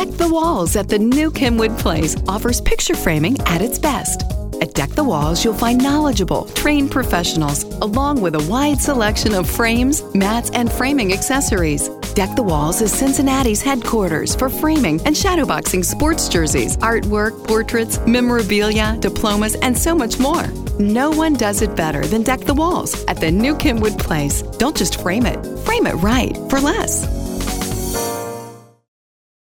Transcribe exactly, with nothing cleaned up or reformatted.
Deck the Walls at the new Kenwood Place offers picture framing at its best. At Deck the Walls, you'll find knowledgeable, trained professionals, along with a wide selection of frames, mats, and framing accessories. Deck the Walls is Cincinnati's headquarters for framing and shadowboxing sports jerseys, artwork, portraits, memorabilia, diplomas, and so much more. No one does it better than Deck the Walls at the new Kenwood Place. Don't just frame it, frame it right for less.